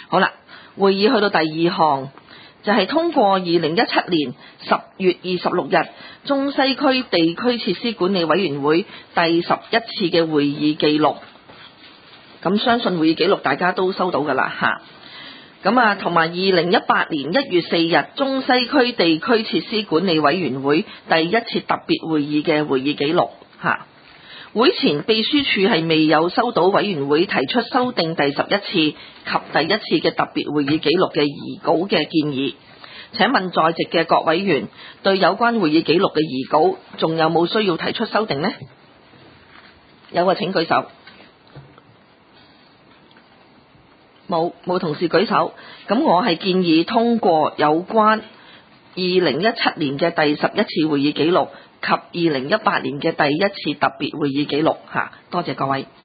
好啦，會議去到第二項，就係通過2017年10月26日中西區地區設施管理委員會第11次嘅會議記錄。咁相信會議記錄大家都收到㗎啦嚇。咁啊，同埋2018年1月4日中西區地區設施管理委員會第一次特別會議嘅會議記錄嚇。會前秘書處係未有收到委員會提出修訂第11次及第一次嘅特別會議記錄嘅擬稿嘅建議。請問在席嘅各委員對有關會議記錄嘅擬稿仲有冇需要提出修訂呢？有個請舉手。冇同事舉手。咁我係建議通過有關2017年嘅第11次會議記錄及2018年嘅第一次特別會議記錄嚇。多謝各位。